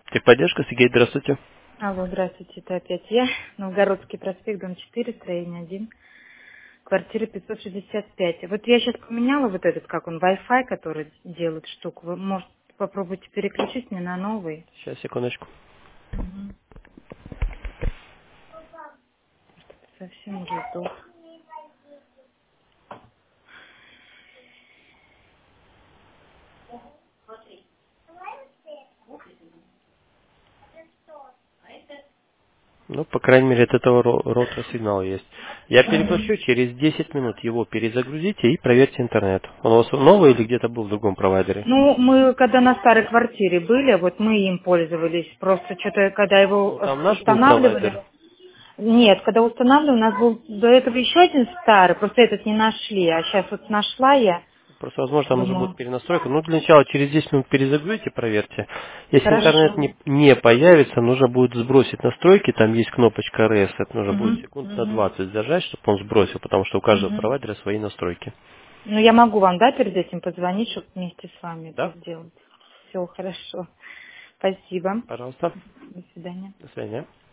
Техподдержка, Сергей, здравствуйте. Алло, здравствуйте, это опять я. Новгородский проспект, дом 4, строение 1, квартира 565. Вот я сейчас поменяла вот этот, как он, Wi-Fi, который делает штуку. Вы, может, попробуйте переключить мне на новый? Сейчас, секундочку. Мгм. Совсем уже сдох. Ну, по крайней мере, от этого роутера сигнал есть. Я переключу, через 10 минут его перезагрузите и проверьте интернет. Он у вас новый или где-то был в другом провайдере? Ну, мы когда на старой квартире были, вот мы им пользовались. Просто что-то, когда его Ну, там наш был устанавливали. провайдер. Нет, когда устанавливали, у нас был до этого еще один старый, просто этот не нашли. А сейчас вот нашла я, Просто, возможно, там нужно будет думаю, перенастройка. Ну, для начала через 10 минут перезагрузите, проверьте. Если интернет хорошо. не появится, нужно будет сбросить настройки. Там есть кнопочка RES. Это нужно будет Мгм, секунд на мгм, 20 зажать, чтобы он сбросил, потому что у каждого мгм. провайдера свои настройки. Ну, я могу вам, да, перед этим позвонить, чтобы вместе с вами это Да? сделать. Все хорошо. Спасибо. Пожалуйста. До свидания. До свидания.